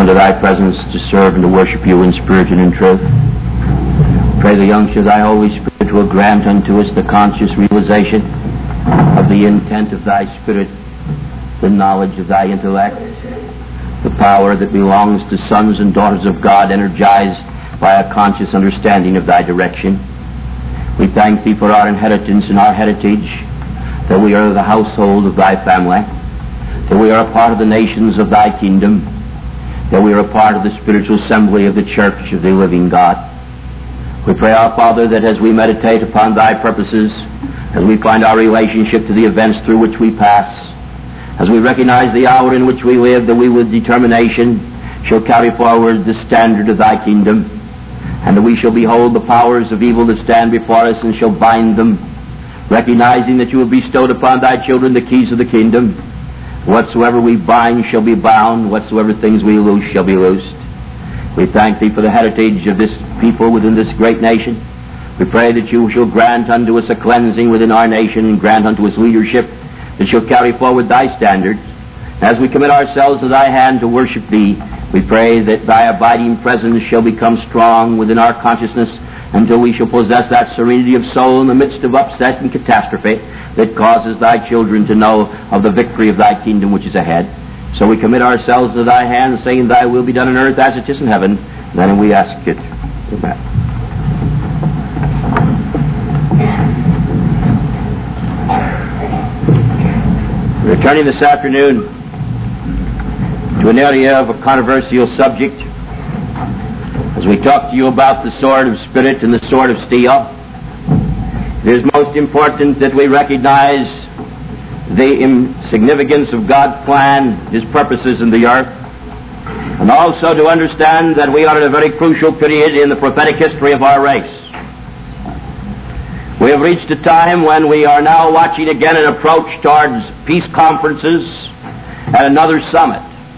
into thy presence to serve and to worship you in spirit and in truth. Pray the youngster of thy Holy Spirit will grant unto us the conscious realization of the intent of thy Spirit, the knowledge of thy intellect, the power that belongs to sons and daughters of God energized by a conscious understanding of thy direction. We thank thee for our inheritance and our heritage, that we are the household of thy family, that we are a part of the nations of thy kingdom, that we are a part of the spiritual assembly of the church of the living God. We pray, our Father, that as we meditate upon thy purposes, as we find our relationship to the events through which we pass, as we recognize the hour in which we live, that we with determination shall carry forward the standard of thy kingdom, and that we shall behold the powers of evil that stand before us and shall bind them, recognizing that you have bestowed upon thy children the keys of the kingdom. Whatsoever we bind shall be bound, whatsoever things we loose shall be loosed. We thank thee for the heritage of this people within this great nation. We pray that you shall grant unto us a cleansing within our nation and grant unto us leadership that shall carry forward thy standards. As we commit ourselves to thy hand to worship thee, we pray that thy abiding presence shall become strong within our consciousness until we shall possess that serenity of soul in the midst of upset and catastrophe that causes thy children to know of the victory of thy kingdom which is ahead. So we commit ourselves to thy hand, saying, thy will be done on earth as it is in heaven. And then we ask it. Amen. Returning this afternoon to an area of a controversial subject, as we talk to you about the sword of spirit and the sword of steel, it is most important that we recognize the significance of God's plan, His purposes in the earth, and also to understand that we are at a very crucial period in the prophetic history of our race. We have reached a time when we are now watching again an approach towards peace conferences and another summit.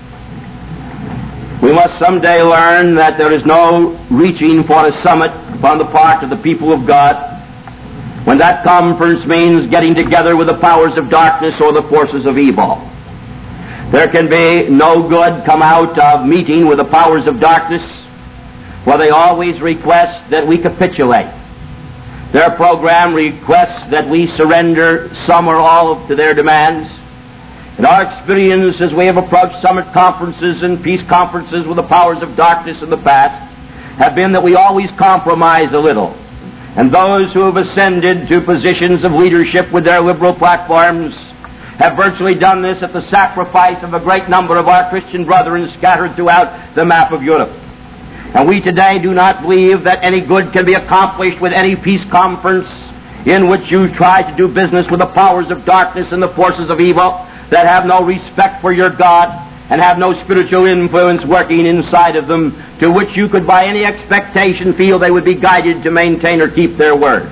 We must someday learn that there is no reaching for a summit upon the part of the people of God when that conference means getting together with the powers of darkness or the forces of evil. There can be no good come out of meeting with the powers of darkness, for they always request that we capitulate. Their program requests that we surrender some or all to their demands. And our experience as we have approached summit conferences and peace conferences with the powers of darkness in the past have been that we always compromise a little. And those who have ascended to positions of leadership with their liberal platforms have virtually done this at the sacrifice of a great number of our Christian brethren scattered throughout the map of Europe. And we today do not believe that any good can be accomplished with any peace conference in which you try to do business with the powers of darkness and the forces of evil that have no respect for your God and have no spiritual influence working inside of them, to which you could by any expectation feel they would be guided to maintain or keep their word.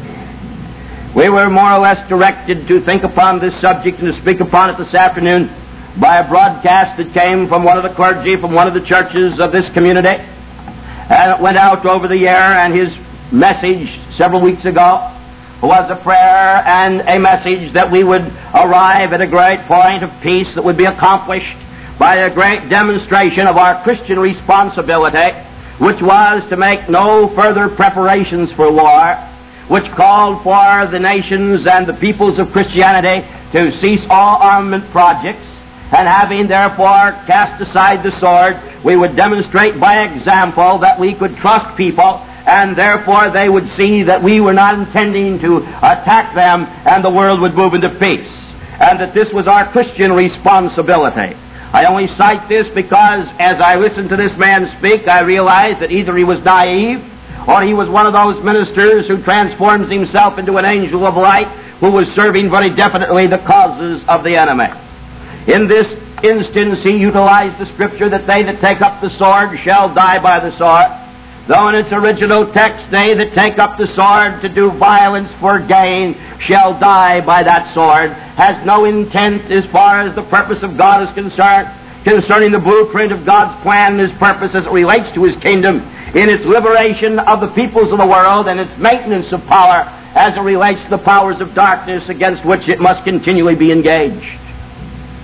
We were more or less directed to think upon this subject and to speak upon it this afternoon by a broadcast that came from one of the clergy from one of the churches of this community. And it went out over the air, and his message several weeks ago was a prayer and a message that we would arrive at a great point of peace that would be accomplished by a great demonstration of our Christian responsibility, which was to make no further preparations for war, which called for the nations and the peoples of Christianity to cease all armament projects, and having therefore cast aside the sword, we would demonstrate by example that we could trust people, and therefore they would see that we were not intending to attack them, and the world would move into peace, and that this was our Christian responsibility. I only cite this because as I listened to this man speak, I realized that either he was naive or he was one of those ministers who transforms himself into an angel of light who was serving very definitely the causes of the enemy. In this instance, he utilized the scripture that they that take up the sword shall die by the sword. Though in its original text, they that take up the sword to do violence for gain shall die by that sword, has no intent as far as the purpose of God is concerned, concerning the blueprint of God's plan and His purpose as it relates to His kingdom, in its liberation of the peoples of the world and its maintenance of power as it relates to the powers of darkness against which it must continually be engaged.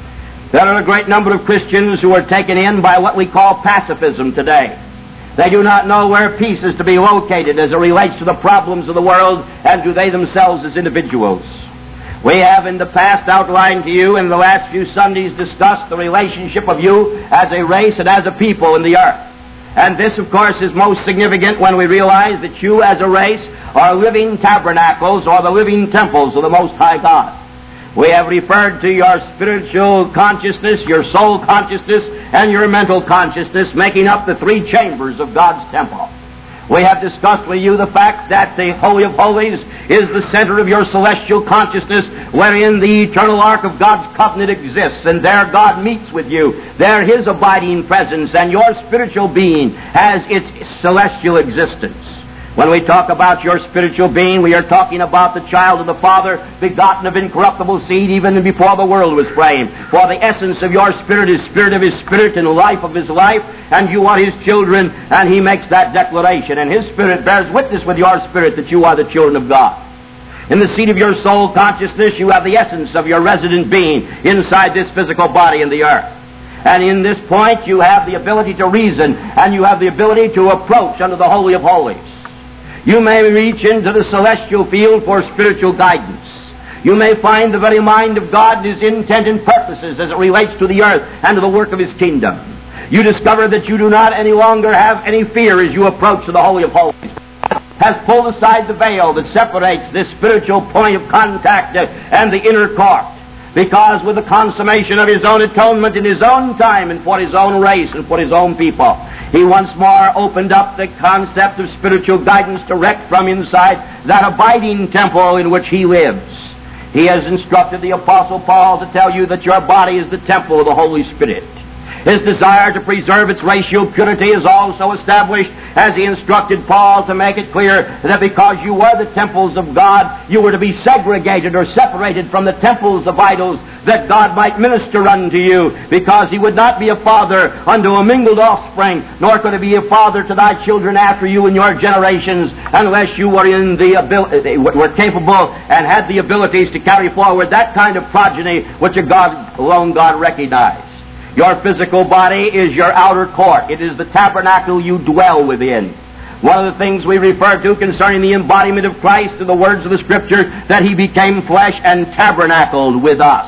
There are a great number of Christians who are taken in by what we call pacifism today. They do not know where peace is to be located as it relates to the problems of the world and to they themselves as individuals. We have in the past outlined to you in the last few Sundays discussed the relationship of you as a race and as a people in the earth. And this, of course, is most significant when we realize that you as a race are living tabernacles or the living temples of the Most High God. We have referred to your spiritual consciousness, your soul consciousness, and your mental consciousness making up the three chambers of God's temple. We have discussed with you the fact that the Holy of Holies is the center of your celestial consciousness wherein the eternal ark of God's covenant exists, and there God meets with you. There His abiding presence, and your spiritual being has its celestial existence. When we talk about your spiritual being, we are talking about the child of the Father, begotten of incorruptible seed, even before the world was framed. For the essence of your spirit is spirit of His spirit and life of His life, and you are His children, and He makes that declaration. And His Spirit bears witness with your spirit that you are the children of God. In the seat of your soul consciousness, you have the essence of your resident being inside this physical body in the earth. And in this point, you have the ability to reason, and you have the ability to approach unto the Holy of Holies. You may reach into the celestial field for spiritual guidance. You may find the very mind of God and His intent and purposes as it relates to the earth and to the work of His kingdom. You discover that you do not any longer have any fear as you approach to the Holy of Holies. Has pulled aside the veil that separates this spiritual point of contact and the inner court. Because with the consummation of His own atonement in His own time and for His own race and for His own people, He once more opened up the concept of spiritual guidance direct from inside that abiding temple in which He lives. He has instructed the Apostle Paul to tell you that your body is the temple of the Holy Spirit. His desire to preserve its racial purity is also established as he instructed Paul to make it clear that because you were the temples of God, you were to be segregated or separated from the temples of idols, that God might minister unto you, because He would not be a father unto a mingled offspring, nor could He be a father to thy children after you in your generations, unless you were in the ability, were capable and had the abilities to carry forward that kind of progeny which alone God recognized. Your physical body is your outer court. It is the tabernacle you dwell within. One of the things we refer to concerning the embodiment of Christ are the words of the Scripture that He became flesh and tabernacled with us.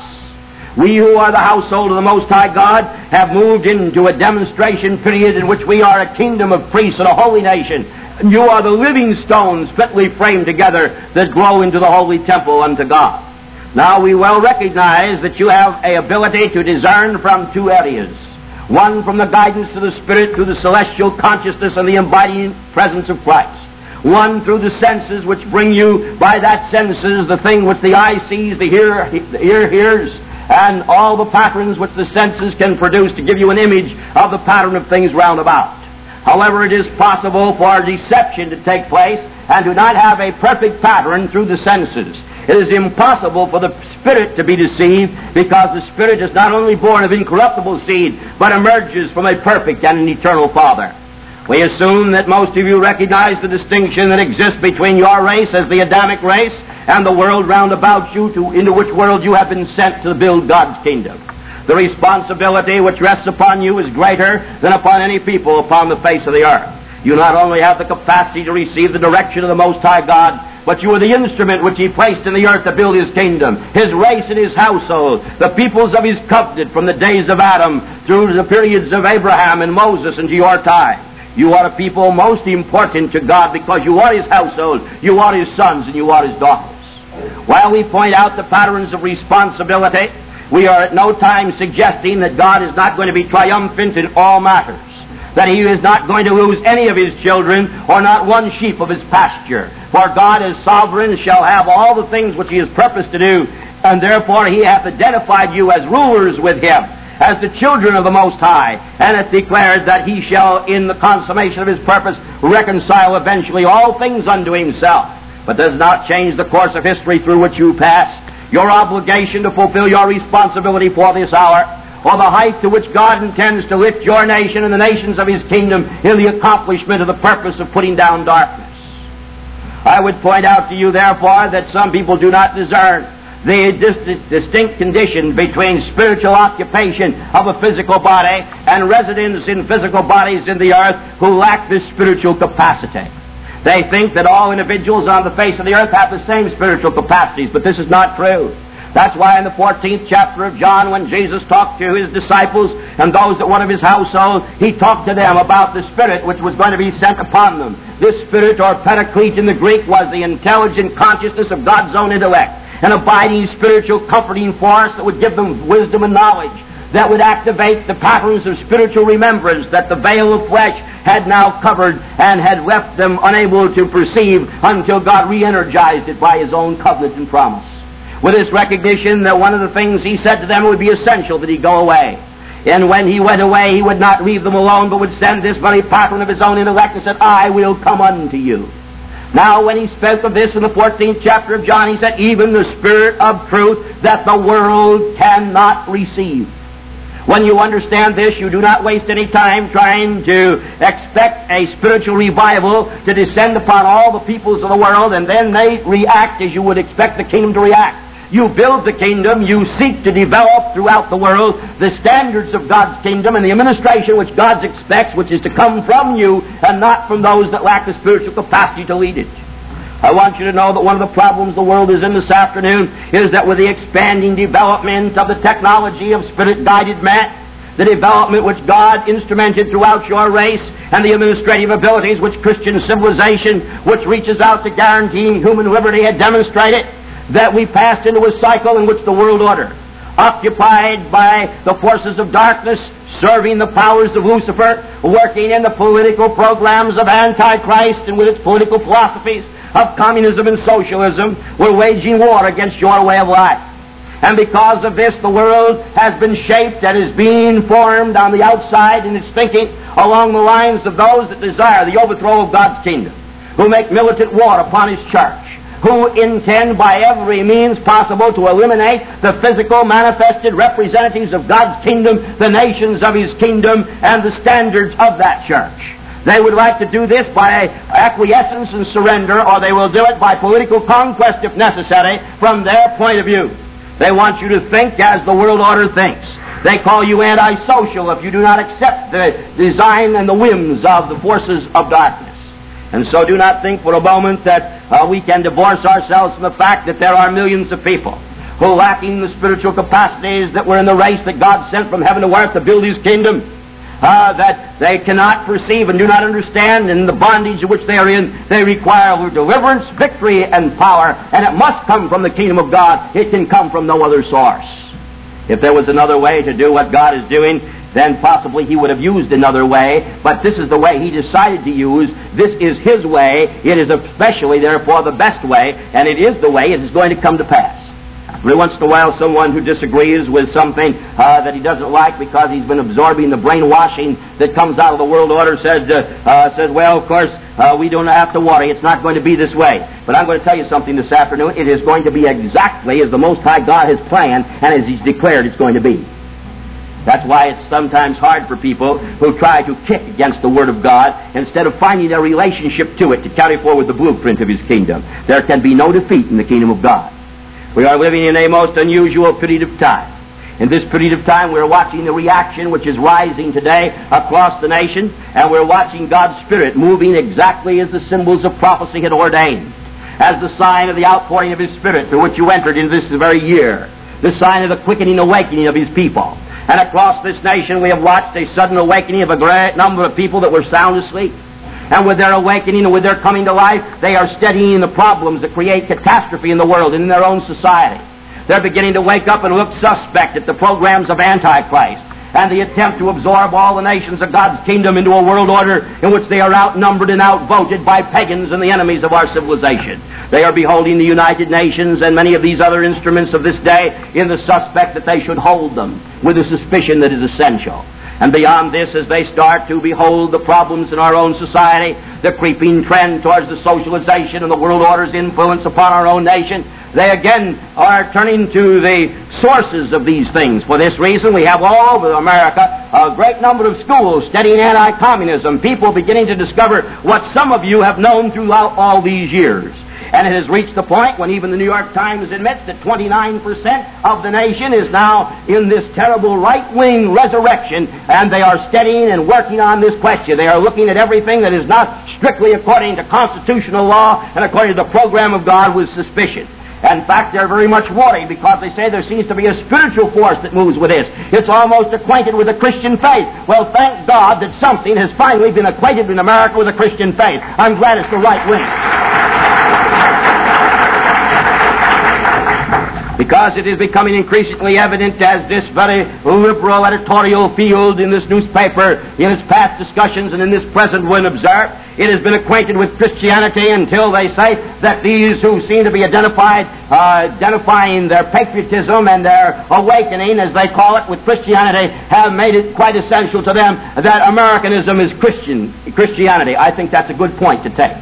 We who are the household of the Most High God have moved into a demonstration period in which we are a kingdom of priests and a holy nation. You are the living stones fitly framed together that grow into the holy temple unto God. Now we well recognize that you have an ability to discern from two areas. One from the guidance of the Spirit through the celestial consciousness and the embodying presence of Christ. One through the senses which bring you by that senses the thing which the eye sees, the ear hears, and all the patterns which the senses can produce to give you an image of the pattern of things round about. However, it is possible for deception to take place and to not have a perfect pattern through the senses. It is impossible for the Spirit to be deceived, because the Spirit is not only born of incorruptible seed, but emerges from a perfect and an eternal Father. We assume that most of you recognize the distinction that exists between your race as the Adamic race and the world round about you, into which world you have been sent to build God's kingdom. The responsibility which rests upon you is greater than upon any people upon the face of the earth. You not only have the capacity to receive the direction of the Most High God, but you are the instrument which He placed in the earth to build His kingdom, His race and His household, the peoples of His covenant from the days of Adam through the periods of Abraham and Moses and to your time. You are a people most important to God because you are His household, you are His sons, and you are His daughters. While we point out the patterns of responsibility, we are at no time suggesting that God is not going to be triumphant in all matters, that He is not going to lose any of His children or not one sheep of His pasture. For God as sovereign shall have all the things which He has purposed to do, and therefore He hath identified you as rulers with Him, as the children of the Most High, and hath declared that He shall, in the consummation of His purpose, reconcile eventually all things unto Himself. But does not change the course of history through which you pass, your obligation to fulfill your responsibility for this hour, or the height to which God intends to lift your nation and the nations of His kingdom in the accomplishment of the purpose of putting down darkness. I would point out to you, therefore, that some people do not discern the distinct condition between spiritual occupation of a physical body and residence in physical bodies in the earth who lack this spiritual capacity. They think that all individuals on the face of the earth have the same spiritual capacities, but this is not true. That's why in the 14th chapter of John, when Jesus talked to his disciples and those that one of his household, he talked to them about the Spirit which was going to be sent upon them. This Spirit, or Paraclete in the Greek, was the intelligent consciousness of God's own intellect, an abiding spiritual comforting force that would give them wisdom and knowledge, that would activate the patterns of spiritual remembrance that the veil of flesh had now covered and had left them unable to perceive until God re-energized it by His own covenant and promise. With this recognition that one of the things He said to them would be essential that He go away. And when He went away, He would not leave them alone, but would send this very pattern of His own intellect and said, I will come unto you. Now, when He spoke of this in the 14th chapter of John, He said, even the Spirit of truth that the world cannot receive. When you understand this, you do not waste any time trying to expect a spiritual revival to descend upon all the peoples of the world, and then they react as you would expect the kingdom to react. You build the kingdom, you seek to develop throughout the world the standards of God's kingdom and the administration which God expects, which is to come from you and not from those that lack the spiritual capacity to lead it. I want you to know that one of the problems the world is in this afternoon is that with the expanding development of the technology of Spirit-guided man, the development which God instrumented throughout your race, and the administrative abilities which Christian civilization, which reaches out to guaranteeing human liberty, had demonstrated, that we passed into a cycle in which the world order, occupied by the forces of darkness, serving the powers of Lucifer, working in the political programs of Antichrist and with its political philosophies of communism and socialism, were waging war against your way of life. And because of this, the world has been shaped and is being formed on the outside in its thinking along the lines of those that desire the overthrow of God's kingdom, who make militant war upon His church, who intend by every means possible to eliminate the physical manifested representatives of God's kingdom, the nations of His kingdom, and the standards of that church. They would like to do this by acquiescence and surrender, or they will do it by political conquest if necessary from their point of view. They want you to think as the world order thinks. They call you antisocial if you do not accept the design and the whims of the forces of darkness. And so do not think for a moment that we can divorce ourselves from the fact that there are millions of people who, lacking the spiritual capacities that were in the race that God sent from heaven to earth to build His kingdom, that they cannot perceive and do not understand, in the bondage in which they are in, they require deliverance, victory, and power, and it must come from the kingdom of God. It can come from no other source. If there was another way to do what God is doing, then possibly He would have used another way, but this is the way He decided to use. This is His way. It is especially, therefore, the best way, and it is the way it is going to come to pass. Every once in a while, someone who disagrees with something that he doesn't like because he's been absorbing the brainwashing that comes out of the world order says, well, of course, we don't have to worry. It's not going to be this way. But I'm going to tell you something this afternoon. It is going to be exactly as the Most High God has planned and as He's declared it's going to be. That's why it's sometimes hard for people who try to kick against the Word of God instead of finding their relationship to it to carry forward the blueprint of His kingdom. There can be no defeat in the kingdom of God. We are living in a most unusual period of time. In this period of time, we're watching the reaction which is rising today across the nation, and we're watching God's Spirit moving exactly as the symbols of prophecy had ordained, as the sign of the outpouring of His Spirit through which you entered into this very year, the sign of the quickening awakening of His people. And across this nation we have watched a sudden awakening of a great number of people that were sound asleep. And with their awakening and with their coming to life, they are studying the problems that create catastrophe in the world and in their own society. They're beginning to wake up and look suspect at the programs of Antichrist and the attempt to absorb all the nations of God's kingdom into a world order in which they are outnumbered and outvoted by pagans and the enemies of our civilization. They are beholding the United Nations and many of these other instruments of this day in the suspect that they should hold them with a suspicion that is essential. And beyond this, as they start to behold the problems in our own society, the creeping trend towards the socialization and the world order's influence upon our own nation, they again are turning to the sources of these things. For this reason, we have all over America a great number of schools studying anti-communism, people beginning to discover what some of you have known throughout all these years. And it has reached the point when even the New York Times admits that 29% of the nation is now in this terrible right-wing resurrection, and they are studying and working on this question. They are looking at everything that is not strictly according to constitutional law and according to the program of God with suspicion. In fact, they're very much worried because they say there seems to be a spiritual force that moves with this. It's almost acquainted with the Christian faith. Well, thank God that something has finally been acquainted in America with the Christian faith. I'm glad it's the right wing. Because it is becoming increasingly evident as this very liberal editorial field in this newspaper, in its past discussions and in this present one observed, it has been acquainted with Christianity until they say that these who seem to be identifying their patriotism and their awakening, as they call it, with Christianity, have made it quite essential to them that Americanism is Christianity. I think that's a good point to take.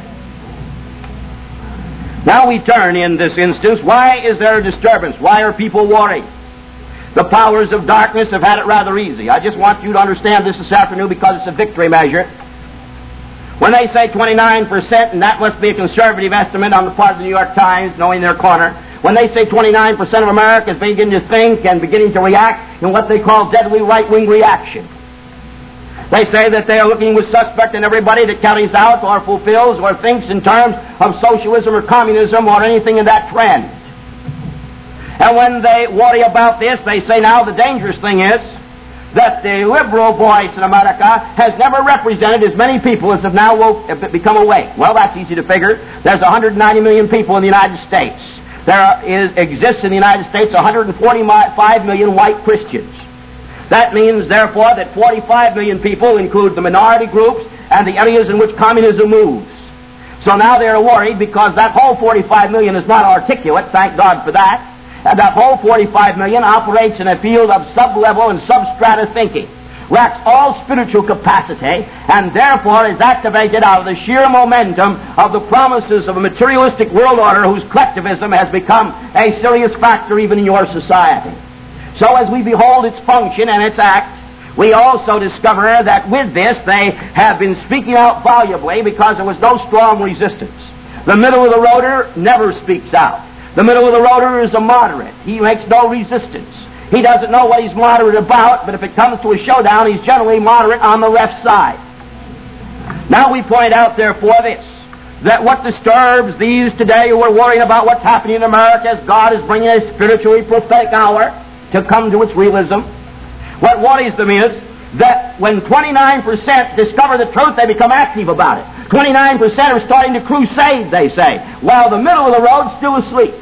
Now we turn in this instance. Why is there a disturbance? Why are people worried? The powers of darkness have had it rather easy. I just want you to understand this afternoon because it's a victory measure. When they say 29%, and that must be a conservative estimate on the part of the New York Times, knowing their corner, when they say 29% of America is beginning to think and beginning to react in what they call deadly right-wing reaction. They say that they are looking with suspect in everybody that carries out or fulfills or thinks in terms of socialism or communism or anything in that trend. And when they worry about this, they say now the dangerous thing is that the liberal voice in America has never represented as many people as have now become awake. Well, that's easy to figure. There's 190 million people in the United States. Exists in the United States 145 million white Christians. That means, therefore, that 45 million people include the minority groups and the areas in which communism moves. So now they're worried because that whole 45 million is not articulate, thank God for that, and that whole 45 million operates in a field of sub-level and substrata thinking, lacks all spiritual capacity, and therefore is activated out of the sheer momentum of the promises of a materialistic world order whose collectivism has become a serious factor even in your society. So as we behold its function and its act, we also discover that with this they have been speaking out volubly because there was no strong resistance. The middle of the roader never speaks out. The middle of the roader is a moderate. He makes no resistance. He doesn't know what he's moderate about, but if it comes to a showdown, he's generally moderate on the left side. Now we point out, therefore, this, that what disturbs these today who are worrying about what's happening in America as God is bringing a spiritually prophetic hour to come to its realism. What worries them is that when 29% discover the truth, they become active about it. 29% are starting to crusade, they say, while the middle of the road's still asleep.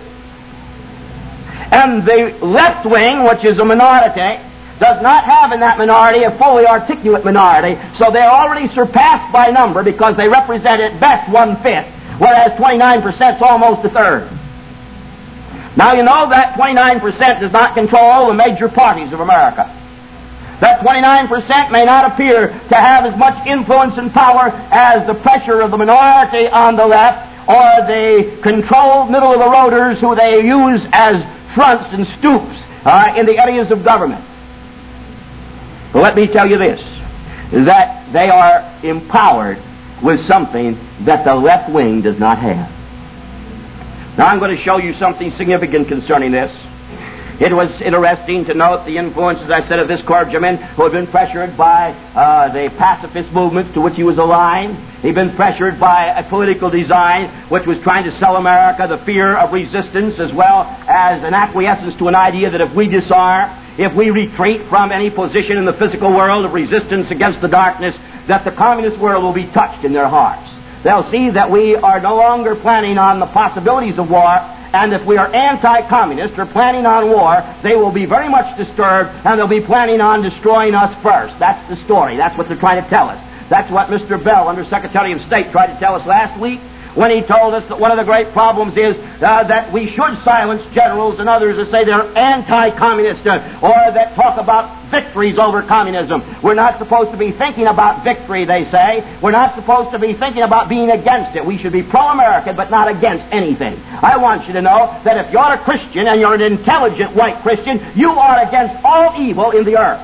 And the left wing, which is a minority, does not have in that minority a fully articulate minority, so they're already surpassed by number because they represent at best 1/5, whereas 29% is almost a third. Now you know that 29% does not control the major parties of America. That 29% may not appear to have as much influence and power as the pressure of the minority on the left or the controlled middle of the roaders who they use as fronts and stoops in the areas of government. But let me tell you this, that they are empowered with something that the left wing does not have. Now I'm going to show you something significant concerning this. It was interesting to note the influence, as I said, of this clergyman who had been pressured by the pacifist movements to which he was aligned. He'd been pressured by a political design which was trying to sell America the fear of resistance as well as an acquiescence to an idea that if we disarm, if we retreat from any position in the physical world of resistance against the darkness, that the communist world will be touched in their hearts. They'll see that we are no longer planning on the possibilities of war, and if we are anti-communist or planning on war, they will be very much disturbed, and they'll be planning on destroying us first. That's the story. That's what they're trying to tell us. That's what Mr. Bell, Under Secretary of State, tried to tell us last week when he told us that one of the great problems is that we should silence generals and others that say they're anti-communist or that talk about victories over communism. We're not supposed to be thinking about victory, they say. We're not supposed to be thinking about being against it. We should be pro-American but not against anything. I want you to know that if you're a Christian and you're an intelligent white Christian, you are against all evil in the earth.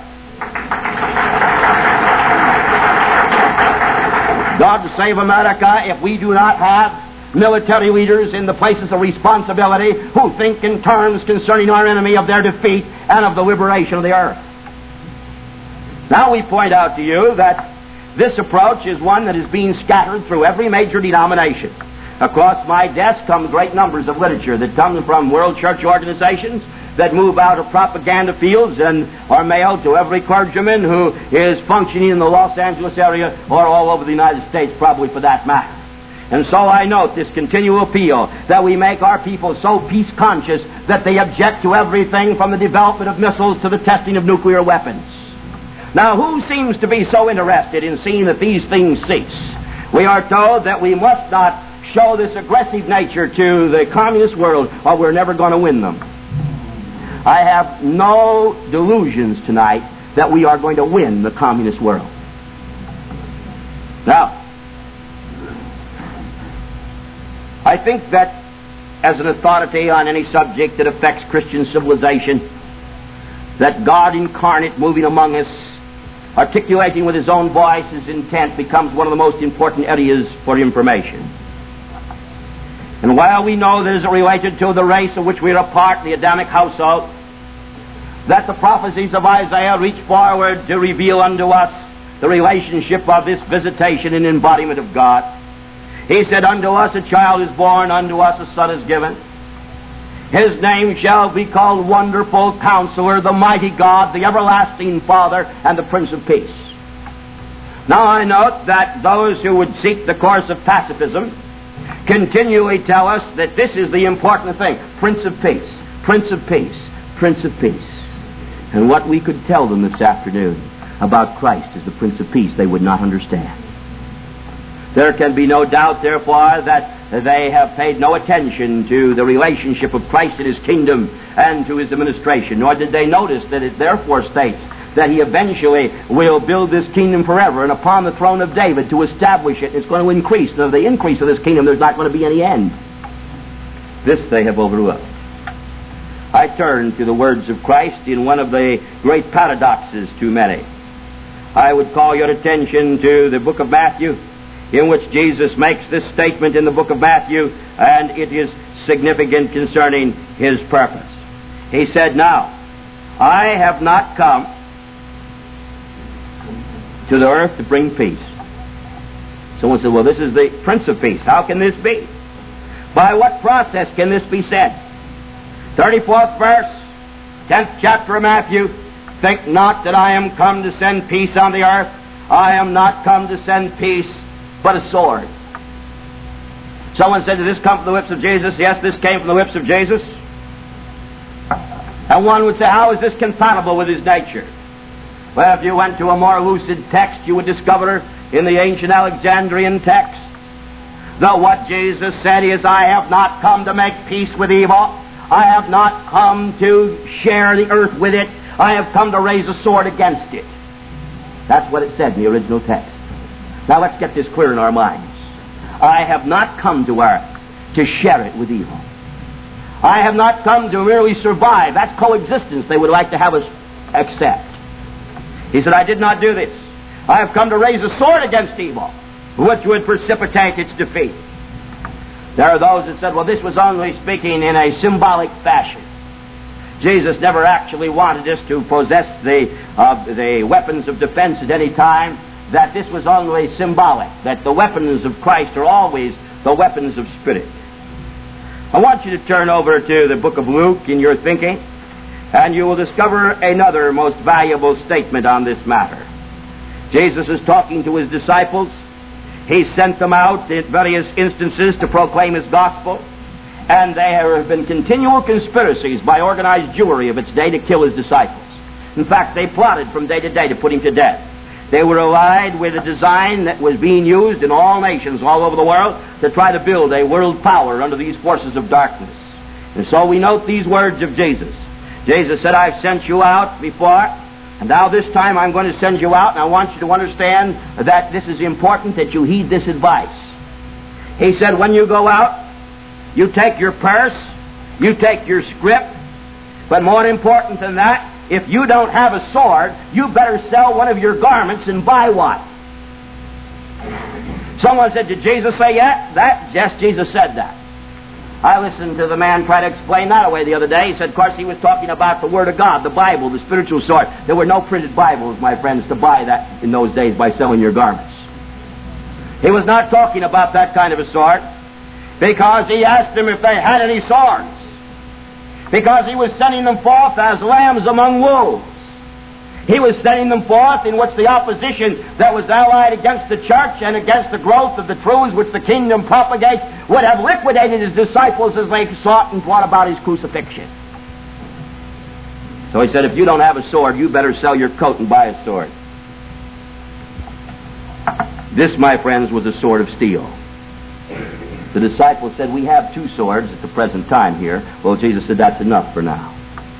God to save America if we do not have military leaders in the places of responsibility who think in terms concerning our enemy of their defeat and of the liberation of the earth. Now we point out to you that this approach is one that is being scattered through every major denomination. Across my desk come great numbers of literature that come from world church organizations that move out of propaganda fields and are mailed to every clergyman who is functioning in the Los Angeles area or all over the United States, probably for that matter. And so I note this continual appeal that we make our people so peace-conscious that they object to everything from the development of missiles to the testing of nuclear weapons. Now, who seems to be so interested in seeing that these things cease? We are told that we must not show this aggressive nature to the communist world or we're never going to win them. I have no delusions tonight that we are going to win the communist world. Now, I think that as an authority on any subject that affects Christian civilization, that God incarnate moving among us, articulating with His own voice His intent, becomes one of the most important areas for information. And while we know that it is related to the race of which we are a part, the Adamic household, that the prophecies of Isaiah reach forward to reveal unto us the relationship of this visitation and embodiment of God. He said, unto us a child is born, unto us a son is given. His name shall be called Wonderful Counselor, the Mighty God, the Everlasting Father, and the Prince of Peace. Now I note that those who would seek the course of pacifism continually tell us that this is the important thing. Prince of Peace, Prince of Peace, Prince of Peace. And what we could tell them this afternoon about Christ as the Prince of Peace, they would not understand. There can be no doubt, therefore, that they have paid no attention to the relationship of Christ and His kingdom and to His administration, nor did they notice that it therefore states that He eventually will build this kingdom forever and upon the throne of David to establish it. It's going to increase. And of the increase of this kingdom, there's not going to be any end. This they have overlooked. I turn to the words of Christ in one of the great paradoxes to many. I would call your attention to the book of Matthew, in which Jesus makes this statement in the book of Matthew, and it is significant concerning His purpose. He said, now, I have not come to the earth to bring peace. Someone said, well, this is the Prince of Peace. How can this be? By what process can this be said? 34th verse, 10th chapter of Matthew, think not that I am come to send peace on the earth. I am not come to send peace, but a sword. Someone said, did this come from the lips of Jesus? Yes, this came from the lips of Jesus. And one would say, how is this compatible with His nature? Well, if you went to a more lucid text, you would discover in the ancient Alexandrian text that what Jesus said is, I have not come to make peace with evil. I have not come to share the earth with it. I have come to raise a sword against it. That's what it said in the original text. Now let's get this clear in our minds. I have not come to earth to share it with evil. I have not come to merely survive. That's coexistence they would like to have us accept. He said, I did not do this. I have come to raise a sword against evil, which would precipitate its defeat. There are those that said, well, this was only speaking in a symbolic fashion. Jesus never actually wanted us to possess the weapons of defense at any time, that this was only symbolic, that the weapons of Christ are always the weapons of spirit. I want you to turn over to the book of Luke in your thinking, and you will discover another most valuable statement on this matter. Jesus is talking to His disciples. He sent them out in various instances to proclaim His gospel, and there have been continual conspiracies by organized Jewry of its day to kill His disciples. In fact, they plotted from day to day to put Him to death. They were allied with a design that was being used in all nations all over the world to try to build a world power under these forces of darkness. And so we note these words of Jesus. Jesus said, I've sent you out before, and now this time I'm going to send you out, and I want you to understand that this is important that you heed this advice. He said, when you go out, you take your purse, you take your scrip, but more important than that, if you don't have a sword, you better sell one of your garments and buy one. Someone said, did Jesus say that? Yes, Jesus said that. I listened to the man try to explain that away the other day. He said, of course, he was talking about the Word of God, the Bible, the spiritual sword. There were no printed Bibles, my friends, to buy that in those days by selling your garments. He was not talking about that kind of a sword, because he asked them if they had any swords, because he was sending them forth as lambs among wolves. He was sending them forth in which the opposition that was allied against the church and against the growth of the truths which the kingdom propagates would have liquidated his disciples as they sought and brought about his crucifixion. So he said, if you don't have a sword, you better sell your coat and buy a sword. This, my friends, was a sword of steel. The disciples said, we have 2 swords at the present time here. Well, Jesus said, that's enough for now.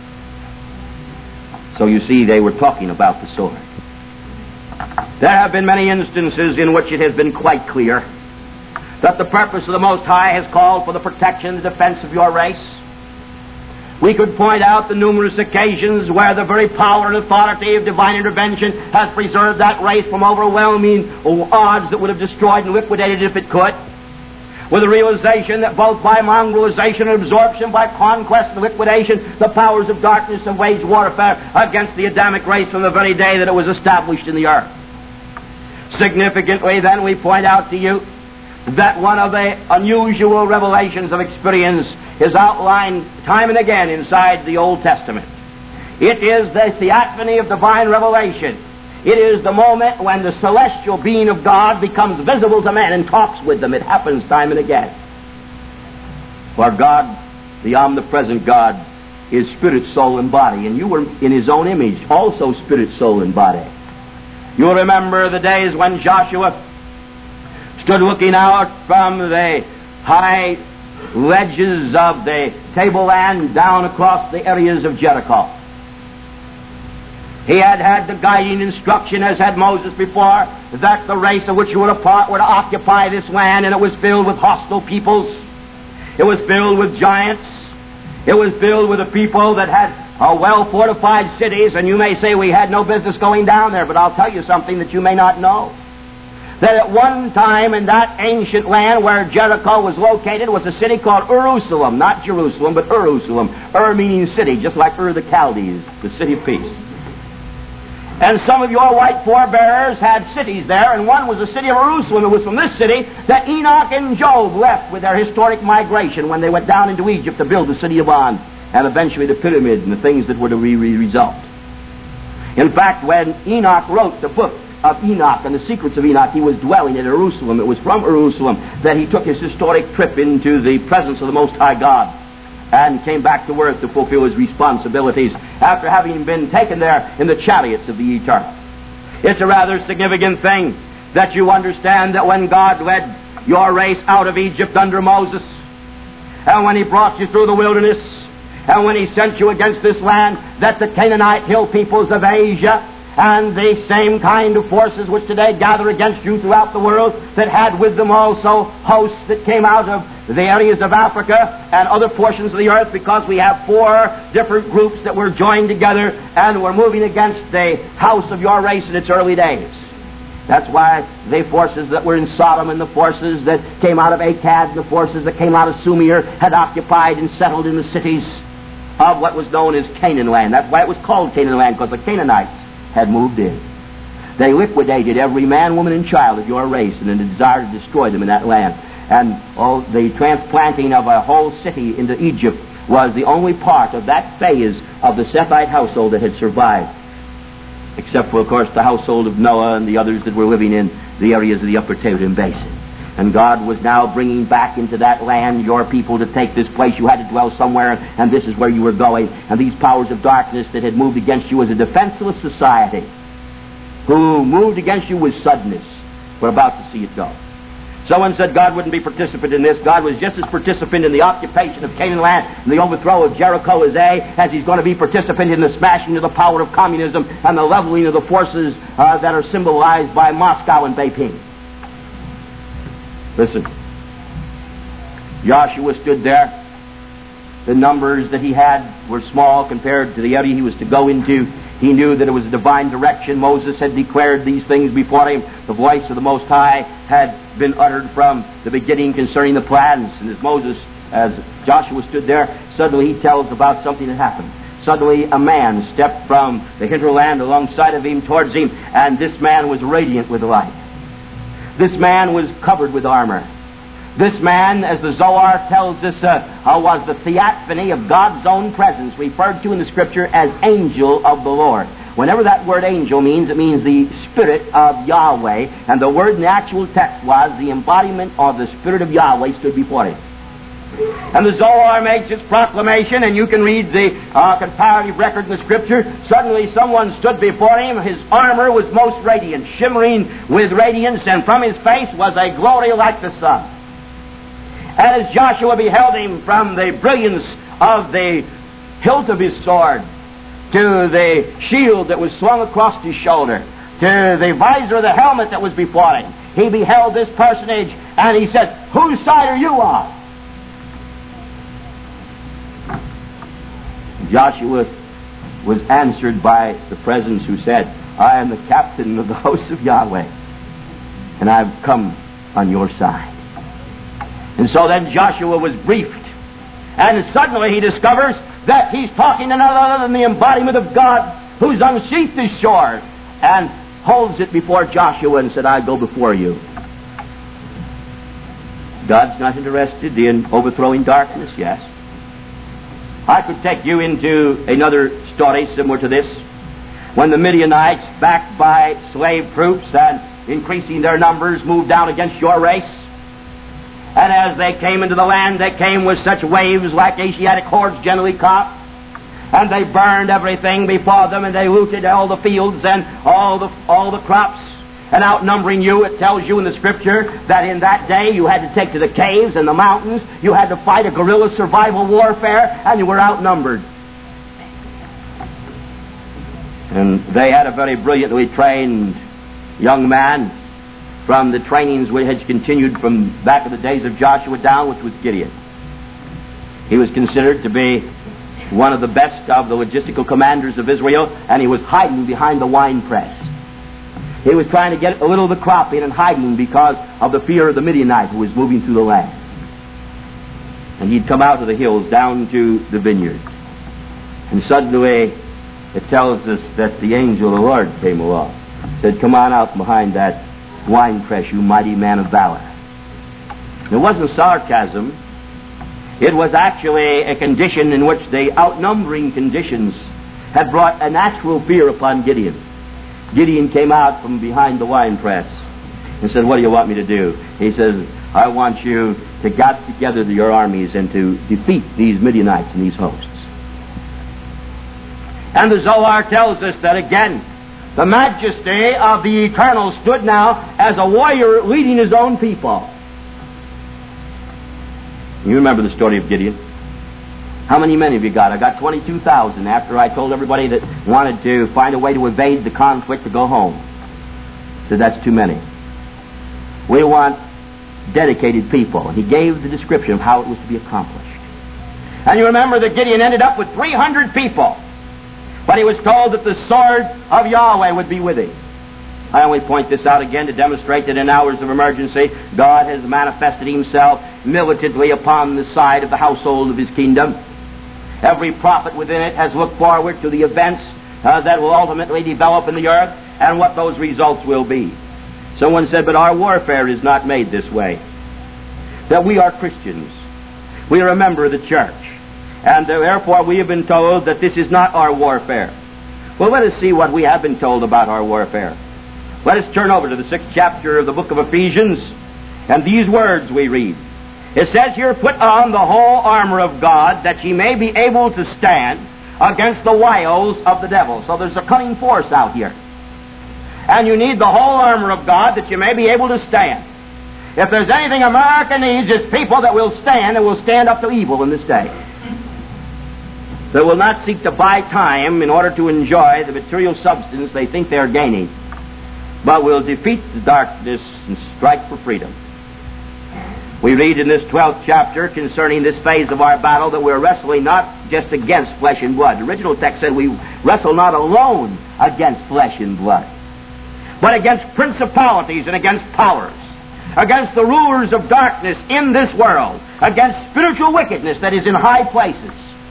So you see, they were talking about the sword. There have been many instances in which it has been quite clear that the purpose of the Most High has called for the protection and defense of your race. We could point out the numerous occasions where the very power and authority of divine intervention has preserved that race from overwhelming odds that would have destroyed and liquidated it if it could. With the realization that both by mongrelization and absorption, by conquest and liquidation, the powers of darkness have waged warfare against the Adamic race from the very day that it was established in the earth. Significantly, then, we point out to you that one of the unusual revelations of experience is outlined time and again inside the Old Testament. It is the theophany of divine revelation. It is the moment when the celestial being of God becomes visible to men and talks with them. It happens time and again. For God, the omnipresent God, is spirit, soul, and body. And you were in His own image, also spirit, soul, and body. You'll remember the days when Joshua stood looking out from the high ledges of the tableland down across the areas of Jericho. He had had the guiding instruction, as had Moses before, that the race of which you were a part were to occupy this land, and it was filled with hostile peoples. It was filled with giants. It was filled with a people that had well-fortified cities, and you may say we had no business going down there, but I'll tell you something that you may not know. That at one time in that ancient land where Jericho was located was a city called Jerusalem, not Jerusalem, but Jerusalem. Meaning city, just like the Chaldees, the city of peace. And some of your white forebears had cities there, and one was the city of Jerusalem. It was from this city that Enoch and Job left with their historic migration when they went down into Egypt to build the city of On, and eventually the pyramids and the things that were to result. In fact, when Enoch wrote the book of Enoch and the secrets of Enoch, he was dwelling in Jerusalem. It was from Jerusalem that he took his historic trip into the presence of the Most High God and came back to earth to fulfill his responsibilities after having been taken there in the chariots of the eternal. It's a rather significant thing that you understand that when God led your race out of Egypt under Moses, and when He brought you through the wilderness, and when He sent you against this land, that the Canaanite hill peoples of Asia and the same kind of forces which today gather against you throughout the world, that had with them also hosts that came out of the areas of Africa and other portions of the earth, because we have 4 different groups that were joined together and were moving against the house of your race in its early days. That's why the forces that were in Sodom and the forces that came out of Akkad and the forces that came out of Sumer had occupied and settled in the cities of what was known as Canaan land. That's why it was called Canaan land, because the Canaanites had moved in. They liquidated every man, woman, and child of your race in a desire to destroy them in that land. And the transplanting of a whole city into Egypt was the only part of that phase of the Sethite household that had survived, except for, of course, the household of Noah and the others that were living in the areas of the upper Teton Basin. And God was now bringing back into that land your people to take this place. You had to dwell somewhere, and this is where you were going. And these powers of darkness that had moved against you as a defenseless society, who moved against you with suddenness, were about to see it go. Someone said God wouldn't be participant in this. God was just as participant in the occupation of Canaan land and the overthrow of Jericho as He's going to be participant in the smashing of the power of communism and the leveling of the forces that are symbolized by Moscow and Beijing. Listen, Joshua stood there. The numbers that he had were small compared to the area he was to go into. He knew that it was a divine direction. Moses had declared these things before him. The voice of the Most High had been uttered from the beginning concerning the plans. And as Joshua stood there, suddenly he tells about something that happened. Suddenly a man stepped from the hinterland alongside of him towards him, and this man was radiant with light. This man was covered with armor. This man, as the Zohar tells us, was the theophany of God's own presence, referred to in the Scripture as angel of the Lord. Whenever that word angel means, it means the Spirit of Yahweh, and the word in the actual text was the embodiment of the Spirit of Yahweh stood before him. And the Zohar makes its proclamation, and you can read the comparative record in the Scripture. Suddenly someone stood before him. His armor was most radiant, shimmering with radiance, and from his face was a glory like the sun. And as Joshua beheld him, from the brilliance of the hilt of his sword, to the shield that was swung across his shoulder, to the visor of the helmet that was before him, he beheld this personage, and he said, "Whose side are you on?" Joshua was answered by the presence who said, "I am the captain of the hosts of Yahweh, and I've come on your side." And so then Joshua was briefed, and suddenly he discovers that he's talking to none other than the embodiment of God, who's unsheathed his sword and holds it before Joshua and said, "I go before you." God's not interested in overthrowing darkness, yes. I could take you into another story similar to this. When the Midianites, backed by slave troops and increasing their numbers, moved down against your race, and as they came into the land, they came with such waves like Asiatic hordes generally come, and they burned everything before them, and they looted all the fields and all the crops. And outnumbering you, it tells you in the Scripture that in that day you had to take to the caves and the mountains. You had to fight a guerrilla survival warfare, and you were outnumbered. And they had a very brilliantly trained young man from the trainings which had continued from back in the days of Joshua down, which was Gideon. He was considered to be one of the best of the logistical commanders of Israel, and he was hiding behind the wine press. He was trying to get a little of the crop in and hiding because of the fear of the Midianite who was moving through the land. And he'd come out of the hills down to the vineyard. And suddenly it tells us that the angel of the Lord came along. Said, "Come on out behind that wine press, you mighty man of valor." It wasn't sarcasm. It was actually a condition in which the outnumbering conditions had brought a natural fear upon Gideon. Gideon came out from behind the wine press and said, "What do you want me to do?" He says, "I want you to gather together your armies and to defeat these Midianites and these hosts." And the Zohar tells us that again, the majesty of the Eternal stood now as a warrior leading his own people. You remember the story of Gideon. How many men have you got? I got 22,000 after I told everybody that wanted to find a way to evade the conflict to go home. So that's too many. We want dedicated people. And he gave the description of how it was to be accomplished. And you remember that Gideon ended up with 300 people. But he was told that the sword of Yahweh would be with him. I only point this out again to demonstrate that in hours of emergency, God has manifested himself militantly upon the side of the household of his kingdom. Every prophet within it has looked forward to the events that will ultimately develop in the earth and what those results will be. Someone said, "But our warfare is not made this way." That we are Christians. We are a member of the church. And therefore we have been told that this is not our warfare. Well, let us see what we have been told about our warfare. Let us turn over to the 6th chapter of the book of Ephesians, and these words we read. It says here, "Put on the whole armor of God, that ye may be able to stand against the wiles of the devil." So there's a cunning force out here. And you need the whole armor of God that you may be able to stand. If there's anything America needs, it's people that will stand and will stand up to evil in this day. They will not seek to buy time in order to enjoy the material substance they think they're gaining, but will defeat the darkness and strike for freedom. We read in this 12th chapter concerning this phase of our battle that we're wrestling not just against flesh and blood. The original text said we wrestle not alone against flesh and blood, but against principalities and against powers, against the rulers of darkness in this world, against spiritual wickedness that is in high places.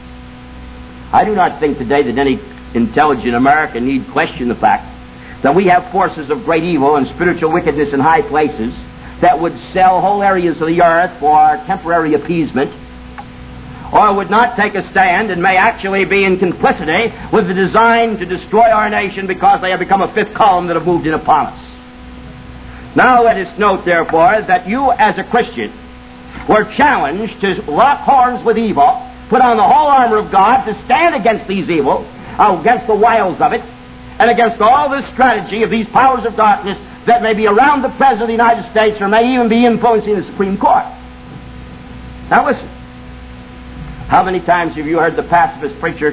I do not think today that any intelligent American need question the fact that we have forces of great evil and spiritual wickedness in high places that would sell whole areas of the earth for temporary appeasement, or would not take a stand and may actually be in complicity with the design to destroy our nation because they have become a fifth column that have moved in upon us. Now let us note, therefore, that you as a Christian were challenged to lock horns with evil, put on the whole armor of God to stand against these evils, against the wiles of it, and against all the strategy of these powers of darkness that may be around the President of the United States or may even be influencing the Supreme Court. Now listen. How many times have you heard the pacifist preacher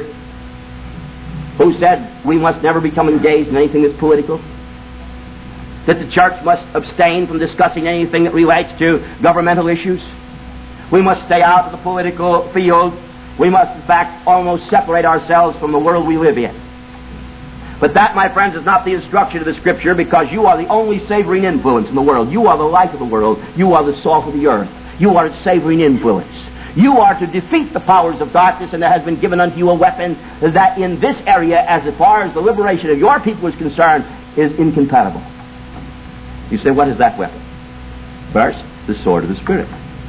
who said we must never become engaged in anything that's political? That the church must abstain from discussing anything that relates to governmental issues? We must stay out of the political field. We must, in fact, almost separate ourselves from the world we live in. But that, my friends, is not the instruction of the Scripture, because you are the only savoring influence in the world. You are the light of the world. You are the salt of the earth. You are its savoring influence. You are to defeat the powers of darkness, and there has been given unto you a weapon that in this area, as far as the liberation of your people is concerned, is incompatible. You say, what is that weapon? First, the sword of the Spirit.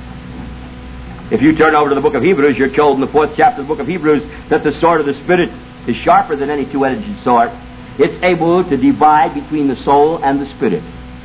If you turn over to the book of Hebrews, you're told in the 4th chapter of the book of Hebrews that the sword of the Spirit is sharper than any two-edged sword. It's able to divide between the soul and the Spirit.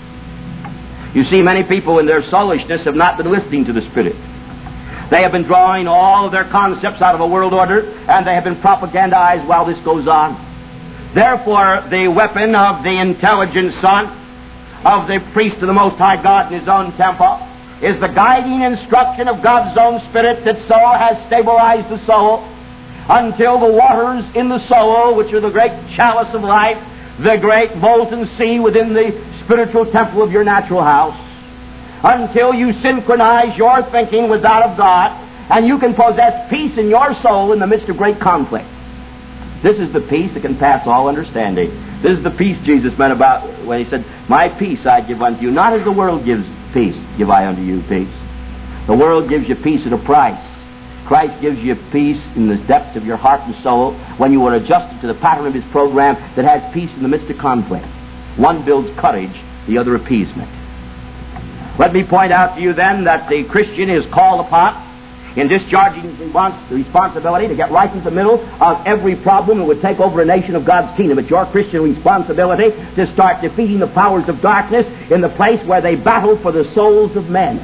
You see, many people in their soulishness have not been listening to the Spirit. They have been drawing all of their concepts out of a world order, and they have been propagandized while this goes on. Therefore, the weapon of the intelligent Son, of the priest of the Most High God in His own temple, is the guiding instruction of God's own Spirit that so has stabilized the soul until the waters in the soul, which are the great chalice of life, the great molten sea within the spiritual temple of your natural house, until you synchronize your thinking with that of God, and you can possess peace in your soul in the midst of great conflict. This is the peace that can pass all understanding. This is the peace Jesus meant about when He said, my peace I give unto you, not as the world gives peace, give I unto you peace. The world gives you peace at a price. Christ gives you peace in the depths of your heart and soul when you are adjusted to the pattern of His program that has peace in the midst of conflict. One builds courage, the other appeasement. Let me point out to you then that the Christian is called upon in discharging the responsibility to get right in the middle of every problem that would take over a nation of God's kingdom. It's your Christian responsibility to start defeating the powers of darkness in the place where they battle for the souls of men.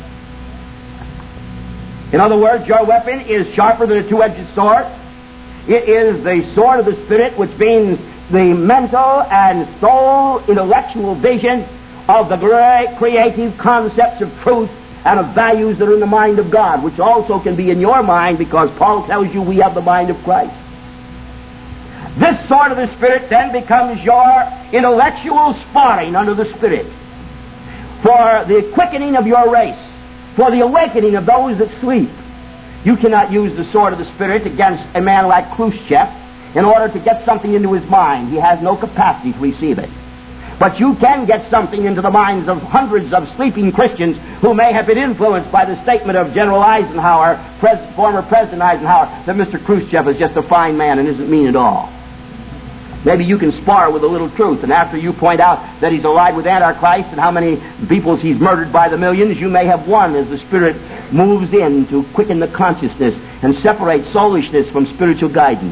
In other words, your weapon is sharper than a two-edged sword. It is the sword of the Spirit, which means the mental and soul intellectual vision of the great creative concepts of truth and of values that are in the mind of God, which also can be in your mind, because Paul tells you we have the mind of Christ. This sword of the Spirit then becomes your intellectual sparring under the Spirit for the quickening of your race, for the awakening of those that sleep. You cannot use the sword of the Spirit against a man like Khrushchev in order to get something into his mind. He has no capacity to receive it. But you can get something into the minds of hundreds of sleeping Christians who may have been influenced by the statement of General Eisenhower, former President Eisenhower, that Mr. Khrushchev is just a fine man and isn't mean at all. Maybe you can spar with a little truth, and after you point out that he's allied with Antichrist and how many peoples he's murdered by the millions, you may have won as the Spirit moves in to quicken the consciousness and separate soulishness from spiritual guidance.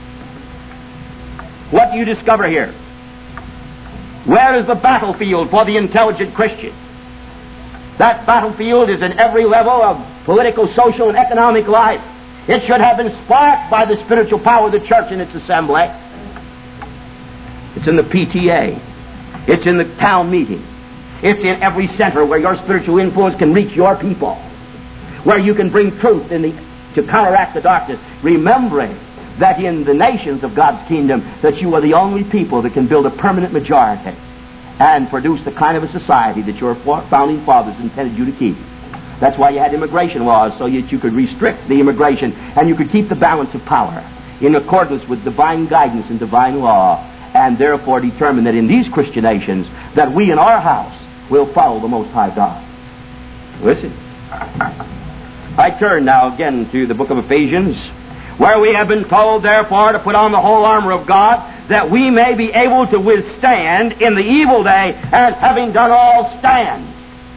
What do you discover here? Where is the battlefield for the intelligent Christian? That battlefield is in every level of political, social, and economic life. It should have been sparked by the spiritual power of the church in its assembly. It's in the PTA. It's in the town meeting. It's in every center where your spiritual influence can reach your people, where you can bring truth to counteract the darkness, remembering that in the nations of God's kingdom that you are the only people that can build a permanent majority and produce the kind of a society that your founding fathers intended you to keep. That's why you had immigration laws, so that you could restrict the immigration and you could keep the balance of power in accordance with divine guidance and divine law, and therefore determine that in these Christian nations that we in our house will follow the Most High God. Listen. I turn now again to the book of Ephesians, where we have been told, therefore, to put on the whole armor of God, that we may be able to withstand in the evil day, and having done all, stand.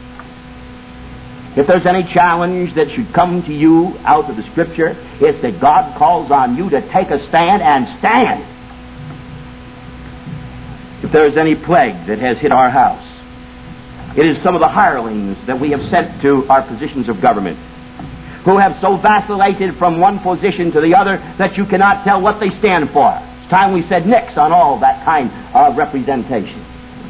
If there's any challenge that should come to you out of the Scripture, it's that God calls on you to take a stand and stand. If there's any plague that has hit our house, it is some of the hirelings that we have sent to our positions of government, who have so vacillated from one position to the other that you cannot tell what they stand for. It's time we said nix on all that kind of representation.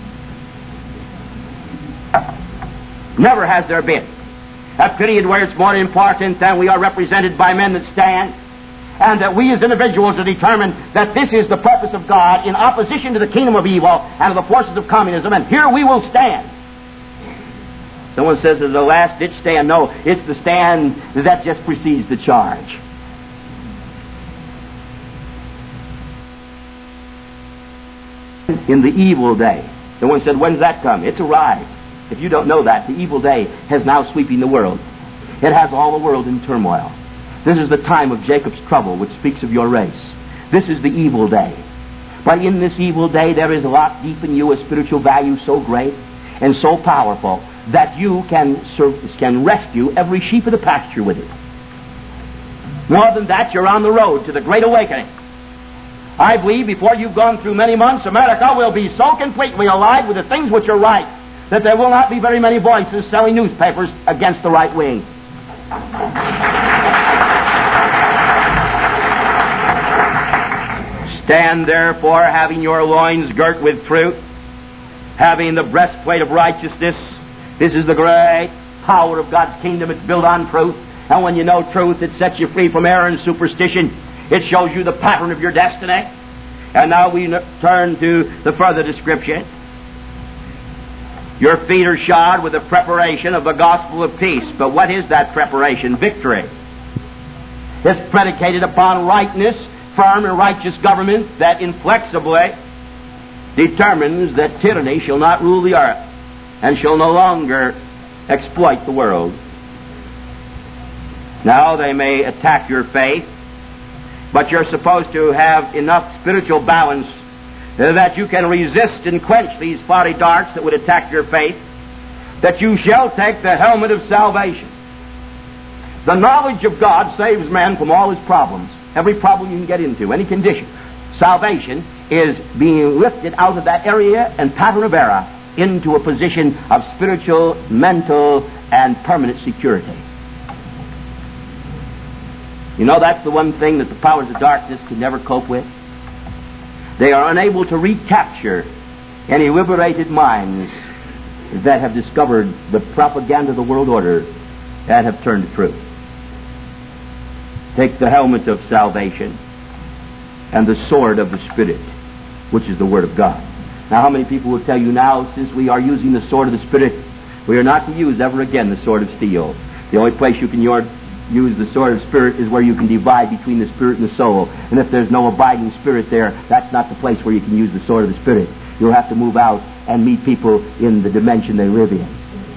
Never has there been a period where it's more important than we are represented by men that stand, and that we as individuals are determined that this is the purpose of God in opposition to the kingdom of evil and to the forces of communism, and here we will stand. Someone says it's the last ditch stand. No, it's the stand that just precedes the charge. In the evil day. Someone said, when's that come? It's arrived. If you don't know that, the evil day has now sweeping the world. It has all the world in turmoil. This is the time of Jacob's trouble, which speaks of your race. This is the evil day. But in this evil day, there is a lot deep in you, a spiritual value so great and so powerful that you can rescue every sheep of the pasture with it. More than that, you're on the road to the Great Awakening. I believe before you've gone through many months, America will be so completely alive with the things which are right that there will not be very many voices selling newspapers against the right wing. Stand therefore, having your loins girt with truth, having the breastplate of righteousness. This is the great power of God's kingdom. It's built on truth. And when you know truth, it sets you free from error and superstition. It shows you the pattern of your destiny. And now we turn to the further description. Your feet are shod with the preparation of the gospel of peace. But what is that preparation? Victory. It's predicated upon rightness, firm and righteous government that inflexibly determines that tyranny shall not rule the earth and shall no longer exploit the world. Now they may attack your faith, but you're supposed to have enough spiritual balance that you can resist and quench these fiery darts that would attack your faith, that you shall take the helmet of salvation. The knowledge of God saves man from all his problems, every problem you can get into, any condition. Salvation is being lifted out of that area and pattern of error into a position of spiritual, mental, and permanent security. You know, that's the one thing that the powers of darkness can never cope with. They are unable to recapture any liberated minds that have discovered the propaganda of the world order and have turned to truth. Take the helmet of salvation and the sword of the Spirit, which is the Word of God. Now, how many people will tell you now, since we are using the sword of the Spirit, we are not to use ever again the sword of steel. The only place you can use the sword of Spirit is where you can divide between the Spirit and the soul. And if there's no abiding Spirit there, that's not the place where you can use the sword of the Spirit. You'll have to move out and meet people in the dimension they live in.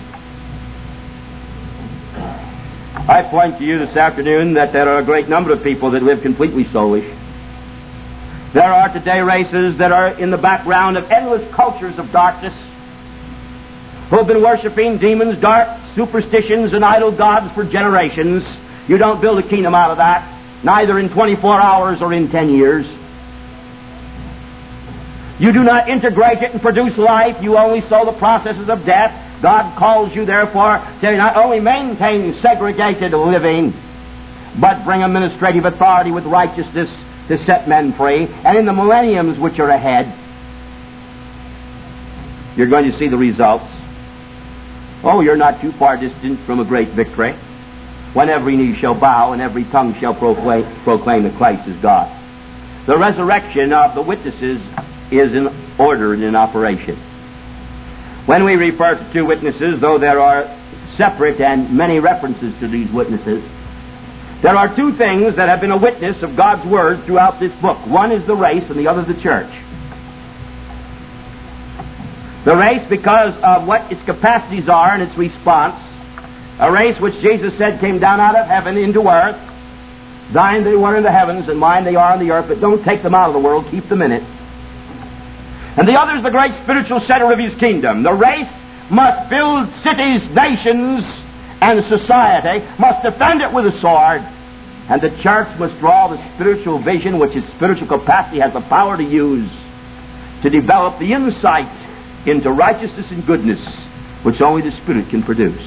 I point to you this afternoon that there are a great number of people that live completely soulish. There are today races that are in the background of endless cultures of darkness, who have been worshiping demons, dark superstitions, and idol gods for generations. You don't build a kingdom out of that, neither in 24 hours or in 10 years. You do not integrate it and produce life. You only sow the processes of death. God calls you, therefore, to not only maintain segregated living, but bring administrative authority with righteousness to set men free. And in the millenniums which are ahead, you're going to see the results. Oh, you're not too far distant from a great victory, when every knee shall bow and every tongue shall proclaim that Christ is God. The resurrection of the witnesses is in order and in operation. When we refer to two witnesses, though there are separate and many references to these witnesses. There are two things that have been a witness of God's Word throughout this book. One is the race and the other the church. The race because of what its capacities are and its response. A race which Jesus said came down out of heaven into earth. Thine they were in the heavens, and mine they are on the earth, but don't take them out of the world, keep them in it. And the other is the great spiritual center of His kingdom. The race must build cities, nations, and society, must defend it with a sword, and the church must draw the spiritual vision which its spiritual capacity has the power to use to develop the insight into righteousness and goodness which only the Spirit can produce.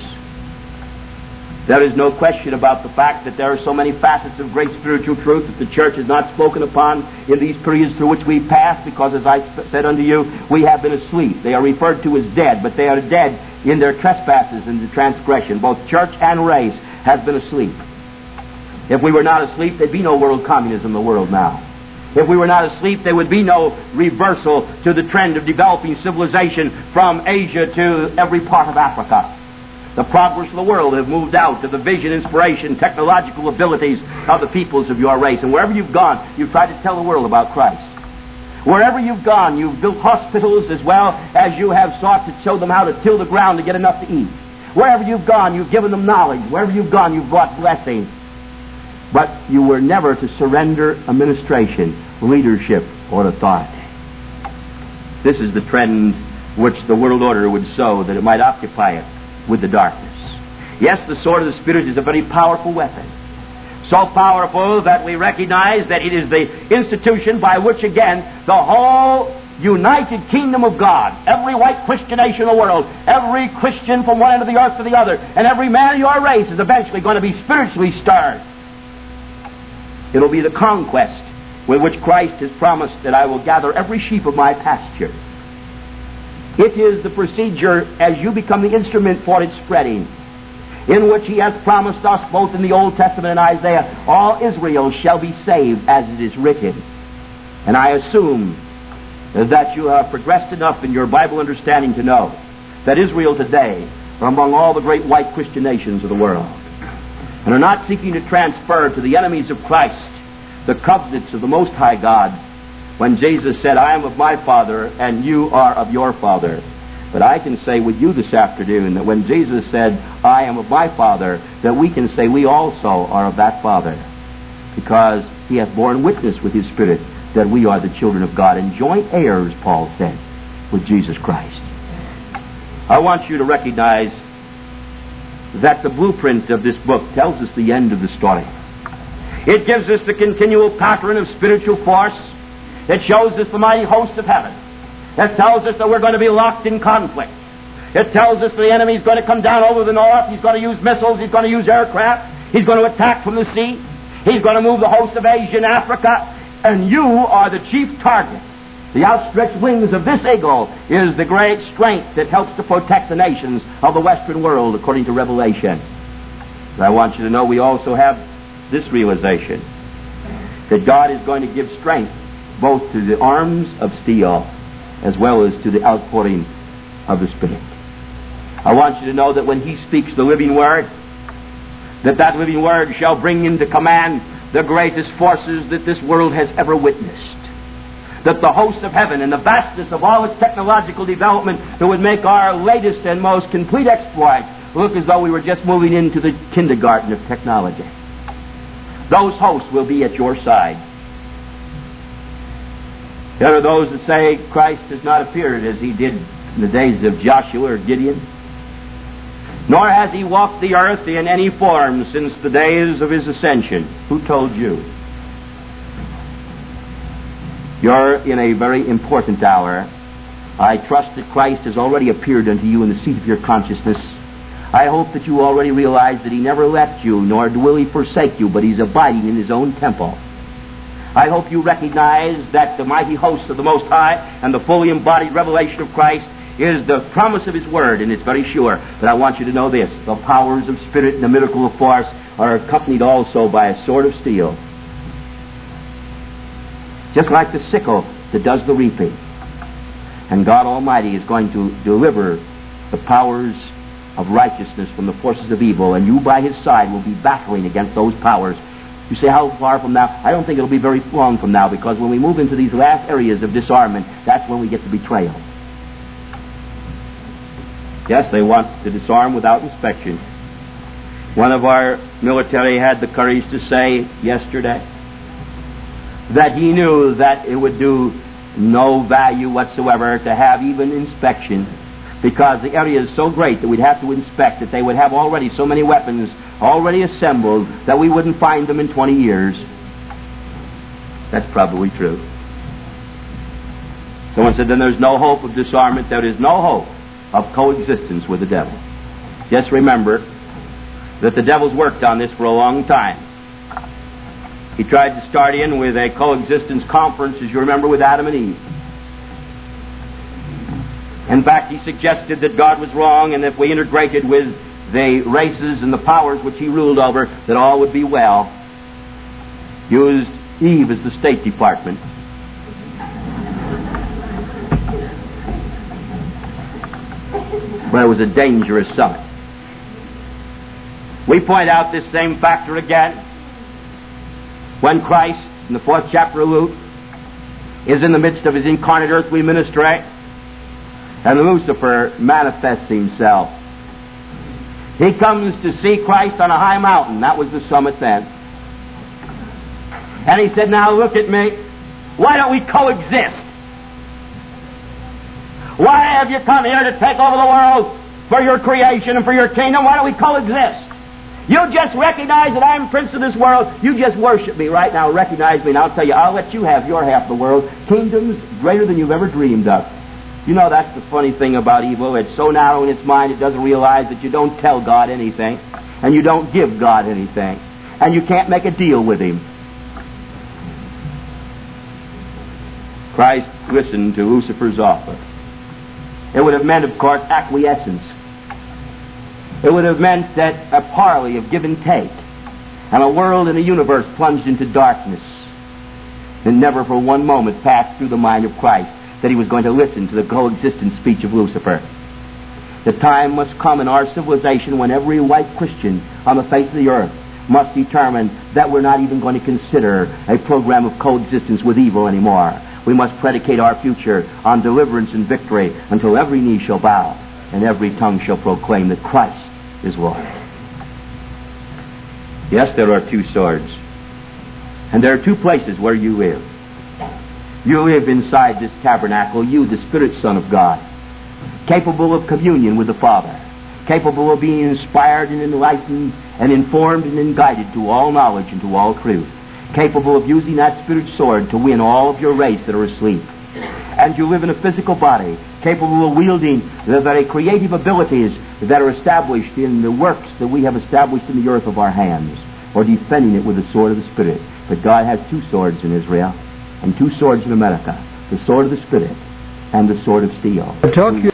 There is no question about the fact that there are so many facets of great spiritual truth that the church has not spoken upon in these periods through which we pass, because, as I said unto you, we have been asleep. They are referred to as dead, but they are dead in their trespasses and the transgression. Both church and race has been asleep. If we were not asleep, there'd be no world communism in the world now. If we were not asleep, there would be no reversal to the trend of developing civilization from Asia to every part of Africa. The progress of the world have moved out to the vision, inspiration, technological abilities of the peoples of your race. And wherever you've gone, you've tried to tell the world about Christ. Wherever you've gone, you've built hospitals as well as you have sought to show them how to till the ground to get enough to eat. Wherever you've gone, you've given them knowledge. Wherever you've gone, you've brought blessing. But you were never to surrender administration, leadership, or authority. This is the trend which the world order would sow, that it might occupy it with the darkness. Yes, the sword of the Spirit is a very powerful weapon. So powerful that we recognize that it is the institution by which, again, the whole united kingdom of God, every white Christian nation in the world, every Christian from one end of the earth to the other, and every man of your race is eventually going to be spiritually stirred. It'll be the conquest with which Christ has promised that I will gather every sheep of my pasture. It is the procedure as you become the instrument for its spreading, in which He has promised us both in the Old Testament and Isaiah, all Israel shall be saved as it is written. And I assume that you have progressed enough in your Bible understanding to know that Israel today are among all the great white Christian nations of the world, and are not seeking to transfer to the enemies of Christ the covenants of the Most High God, when Jesus said, I am of my Father, and you are of your father. But I can say with you this afternoon that when Jesus said, I am of my Father, that we can say we also are of that Father, because He hath borne witness with His Spirit that we are the children of God, and joint heirs, Paul said, with Jesus Christ. I want you to recognize that the blueprint of this book tells us the end of the story. It gives us the continual pattern of spiritual force. It shows us the mighty host of heaven. It tells us that we're going to be locked in conflict. It tells us the enemy is going to come down over the north. He's going to use missiles. He's going to use aircraft. He's going to attack from the sea. He's going to move the host of Asia and Africa. And you are the chief target. The outstretched wings of this eagle is the great strength that helps to protect the nations of the Western world, according to Revelation. But I want you to know we also have this realization, that God is going to give strength both to the arms of steel as well as to the outpouring of the Spirit. I want you to know that when He speaks the living Word, that living Word shall bring into command the greatest forces that this world has ever witnessed. That the hosts of heaven and the vastness of all its technological development that would make our latest and most complete exploits look as though we were just moving into the kindergarten of technology. Those hosts will be at your side. There are those that say Christ has not appeared as He did in the days of Joshua or Gideon, nor has He walked the earth in any form since the days of His ascension. Who told you? You're in a very important hour. I trust that Christ has already appeared unto you in the seat of your consciousness. I hope that you already realize that He never left you, nor will He forsake you, but He's abiding in His own temple. I hope you recognize that the mighty hosts of the Most High and the fully embodied revelation of Christ is the promise of His Word, and it's very sure. But I want you to know this: the powers of Spirit and the miracle of force are accompanied also by a sword of steel. Just like the sickle that does the reaping. And God Almighty is going to deliver the powers of righteousness from the forces of evil, and you by his side will be battling against those powers. You say, how far from now? I don't think it'll be very long from now, because when we move into these last areas of disarmament, that's when we get the betrayal. Yes, they want to disarm without inspection. One of our military had the courage to say yesterday that he knew that it would do no value whatsoever to have even inspection, because the area is so great that we'd have to inspect it. They would have already so many weapons already assembled that we wouldn't find them in 20 years. That's probably true. Someone said, then there's no hope of disarmament. There is no hope of coexistence with the devil. Just remember that the devil's worked on this for a long time. He tried to start in with a coexistence conference, as you remember, with Adam and Eve. In fact, he suggested that God was wrong, and if we integrated with the races and the powers which he ruled over, that all would be well. Used Eve as the State Department. But it was a dangerous summit. We point out this same factor again when Christ, in the 4th chapter of Luke, is in the midst of his incarnate earthly ministry, and Lucifer manifests himself. He comes to see Christ on a high mountain. That was the summit then. And he said, now look at me. Why don't we coexist? Why have you come here to take over the world for your creation and for your kingdom? Why don't we coexist? You just recognize that I'm prince of this world. You just worship me right now. Recognize me, and I'll tell you, I'll let you have your half of the world. Kingdoms greater than you've ever dreamed of. You know, that's the funny thing about evil. It's so narrow in its mind, it doesn't realize that you don't tell God anything, and you don't give God anything, and you can't make a deal with him. Christ listened to Lucifer's offer. It would have meant, of course, acquiescence. It would have meant that a parley of give and take, and a world and a universe plunged into darkness. And never for one moment passed through the mind of Christ that he was going to listen to the coexistence speech of Lucifer. The time must come in our civilization when every white Christian on the face of the earth must determine that we're not even going to consider a program of coexistence with evil anymore. We must predicate our future on deliverance and victory until every knee shall bow and every tongue shall proclaim that Christ is Lord. Yes, there are two swords. And there are two places where you live. You live inside this tabernacle, you, the Spirit Son of God, capable of communion with the Father, capable of being inspired and enlightened and informed and guided to all knowledge and to all truth, capable of using that Spirit sword to win all of your race that are asleep. And you live in a physical body, capable of wielding the very creative abilities that are established in the works that we have established in the earth of our hands, or defending it with the sword of the Spirit. But God has two swords in Israel, and two swords in America, the sword of the Spirit and the sword of steel.